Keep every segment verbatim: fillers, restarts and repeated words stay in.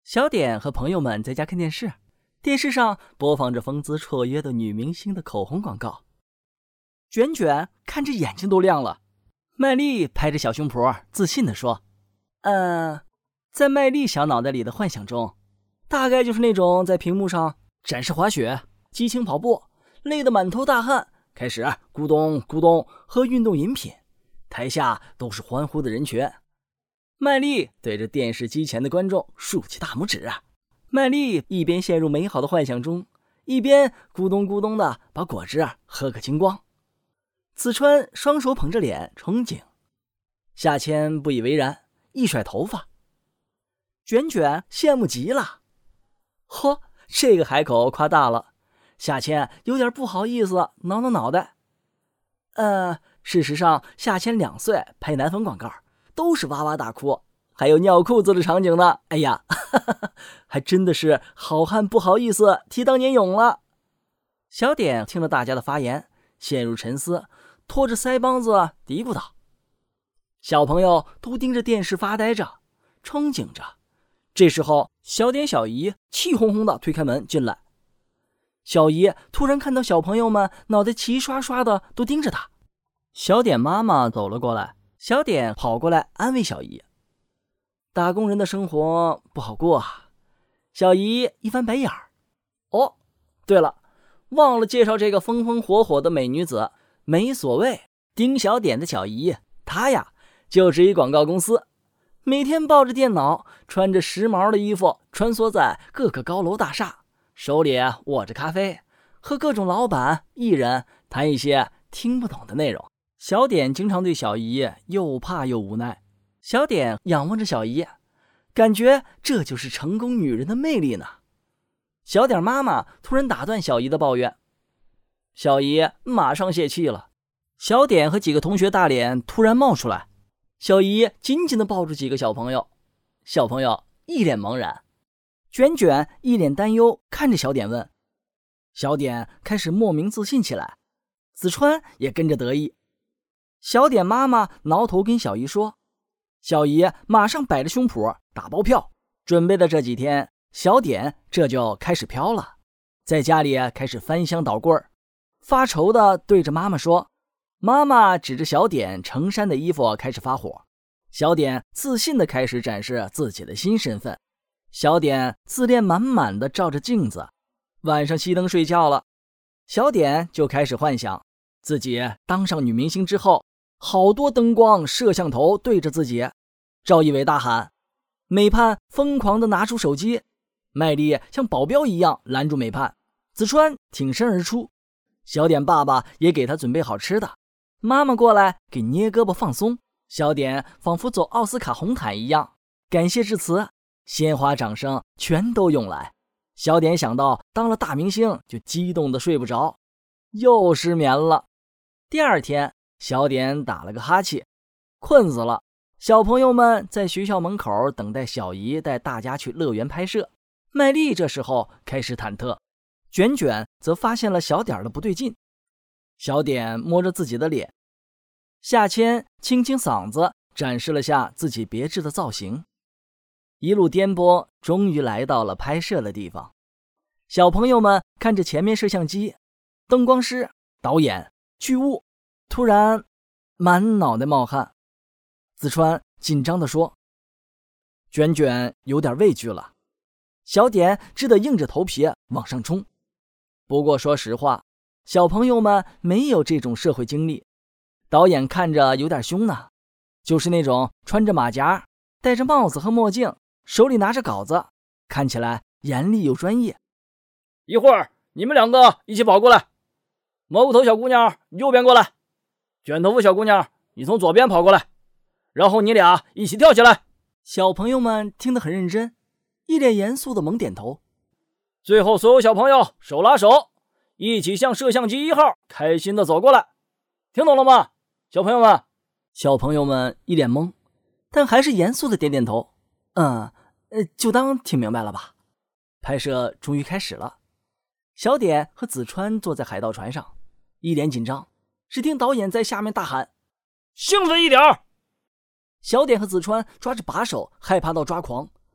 小点和朋友们在家看电视，电视上播放着风姿绰约的女明星的口红广告。卷卷看着眼睛都亮了，麦丽拍着小胸脯自信地说：呃，在麦丽小脑袋里的幻想中，大概就是那种在屏幕上展示滑雪、激情跑步，累得满头大汗，开始咕咚咕咚喝运动饮品，台下都是欢呼的人群。麦丽对着电视机前的观众竖起大拇指啊！麦丽一边陷入美好的幻想中，一边咕咚咕咚的把果汁喝个精光。子川双手捧着脸憧憬，夏千不以为然，一甩头发。卷卷羡慕极了，呵，这个海口夸大了。夏千有点不好意思，挠挠脑袋。呃，事实上，夏千两岁拍奶粉广告都是哇哇大哭，还有尿裤子的场景呢。哎呀，哈哈哈，还真的是好汉不好意思提当年勇了。小点听了大家的发言，陷入沉思，拖着腮帮子嘀咕道：小朋友都盯着电视发呆着，憧憬着。这时候，小点小姨气哄哄地推开门进来。小姨突然看到小朋友们脑袋齐刷刷的都盯着她，小点妈妈走了过来，小点跑过来安慰小姨：打工人的生活不好过啊。小姨一翻白眼儿：哦，对了，忘了介绍这个风风火火的美女子，没所谓，丁小点的小姨，她呀就职于广告公司，每天抱着电脑，穿着时髦的衣服，穿梭在各个高楼大厦，手里握着咖啡，和各种老板、艺人谈一些听不懂的内容。小点经常对小姨又怕又无奈。小点仰望着小姨，感觉这就是成功女人的魅力呢。小点妈妈突然打断小姨的抱怨，小姨马上泄气了。小点和几个同学大脸突然冒出来，小姨紧紧地抱住几个小朋友，小朋友一脸茫然。卷卷一脸担忧看着小点问，小点开始莫名自信起来，子川也跟着得意。小点妈妈挠头跟小姨说，小姨马上摆着胸脯打包票，准备的这几天，小点这就开始飘了，在家里开始翻箱倒柜，发愁的对着妈妈说。妈妈指着小点成衫的衣服开始发火，小点自信的开始展示自己的新身份。小点自恋满满的照着镜子，晚上熄灯睡觉了，小点就开始幻想自己当上女明星之后，好多灯光摄像头对着自己。赵一伟大喊，美盼疯狂的拿出手机，麦丽像保镖一样拦住美盼，子川挺身而出，小点爸爸也给他准备好吃的，妈妈过来给捏胳膊放松，小点仿佛走奥斯卡红毯一样，感谢致辞，鲜花掌声全都涌来。小点想到当了大明星，就激动的睡不着，又失眠了。第二天，小点打了个哈欠，困死了。小朋友们在学校门口等待小姨带大家去乐园拍摄。麦丽这时候开始忐忑，卷卷则发现了小点的不对劲。小点摸着自己的脸，夏千清清嗓子展示了下自己别致的造型。一路颠簸，终于来到了拍摄的地方。小朋友们看着前面摄像机、灯光师、导演、剧务，突然满脑袋冒汗。子川紧张地说，卷卷有点畏惧了。小点只得硬着头皮往上冲。不过说实话，小朋友们没有这种社会经历，导演看着有点凶呢，就是那种穿着马甲，戴着帽子和墨镜，手里拿着稿子，看起来严厉又专业。 一会儿你们两个一起跑过来，蘑菇头小姑娘右边过来，卷头发小姑娘你从左边跑过来，然后你俩一起跳起来。 小朋友们听得很认真，一脸严肃的猛点头。 最后所有小朋友手拉手，一起向摄像机一号开心的走过来，听懂了吗，小朋友们？ 小朋友们一脸懵，但还是严肃的点点头。嗯，呃，就当听明白了吧。拍摄终于开始了，小点和子川坐在海盗船上，一脸紧张。只听导演在下面大喊： 兴奋一点！ 小点和子川抓着把手，害怕到抓狂。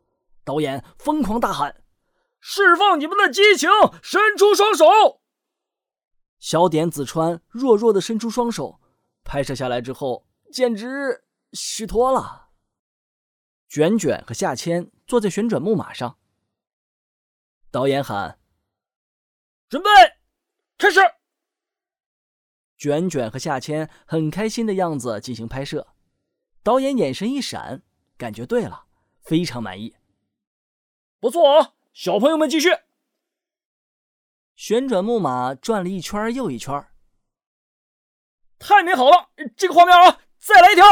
导演疯狂大喊： 释放你们的激情，伸出双手！ 小点、子川弱弱的伸出双手，拍摄下来之后简直虚脱了。卷卷和夏千坐在旋转木马上，导演喊： 准备，开始！ 卷卷和夏千很开心的样子进行拍摄，导演眼神一闪，感觉对了，非常满意。 不错啊，小朋友们继续。 旋转木马转了一圈又一圈， 太美好了，这个画面啊，再来一条。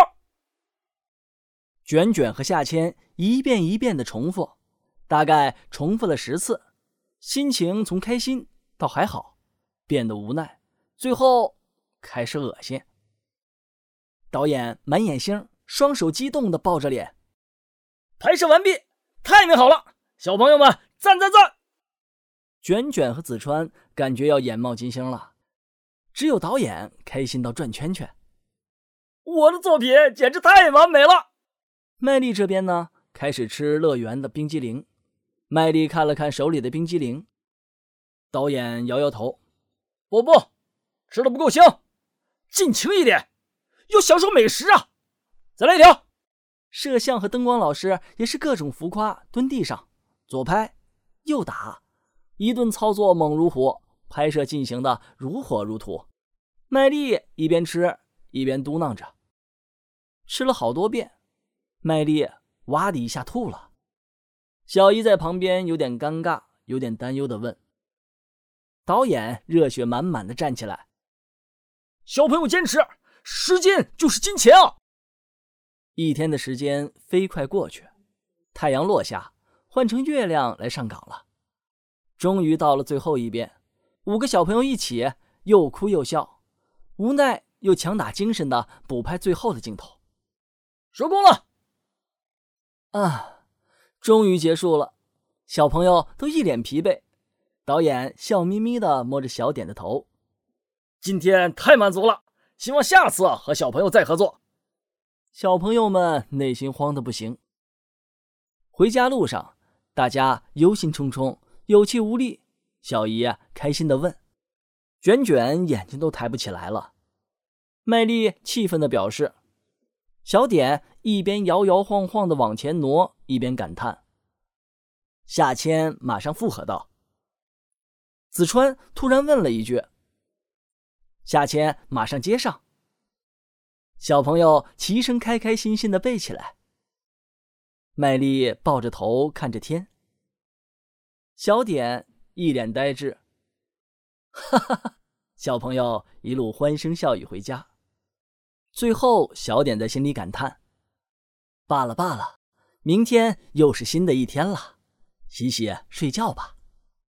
卷卷和夏千一遍一遍的重复，大概重复了十次，心情从开心到还好，变得无奈，最后开始恶心。导演满眼星，双手激动的抱着脸。 拍摄完毕，太美好了，小朋友们赞赞赞！ 卷卷和子川感觉要眼冒金星了，只有导演开心到转圈圈。 我的作品简直太完美了！ 麦莉这边呢，开始吃乐园的冰激凌。麦莉看了看手里的冰激凌，导演摇摇头： 不不，吃的不够香，尽情一点，要享受美食啊！再来一条。 摄像和灯光老师也是各种浮夸，蹲地上左拍右打，一顿操作猛如虎，拍摄进行的如火如荼。麦莉一边吃一边嘟囔着，吃了好多遍，麦莉哇的一下吐了。小姨在旁边有点尴尬，有点担忧地问。导演热血满满的站起来： 小朋友坚持，时间就是金钱啊！ 一天的时间飞快过去，太阳落下，换成月亮来上岗了。终于到了最后一遍，五个小朋友一起又哭又笑，无奈又强打精神的补拍最后的镜头。 收工了！ 啊，终于结束了，小朋友都一脸疲惫。导演笑眯眯的摸着小点的头： 今天太满足了，希望下次和小朋友再合作。 小朋友们内心慌得不行。回家路上，大家忧心忡忡，有气无力。小姨开心地问，卷卷眼睛都抬不起来了。麦莉气愤地表示。小点一边摇摇晃晃地往前挪，一边感叹。夏千马上附和道。子川突然问了一句，夏千马上接上。小朋友齐声开开心心地背起来。麦莉抱着头看着天，小点一脸呆滞。哈哈哈！小朋友一路欢声笑语回家。最后，小点在心里感叹：罢了罢了，明天又是新的一天了，洗洗睡觉吧。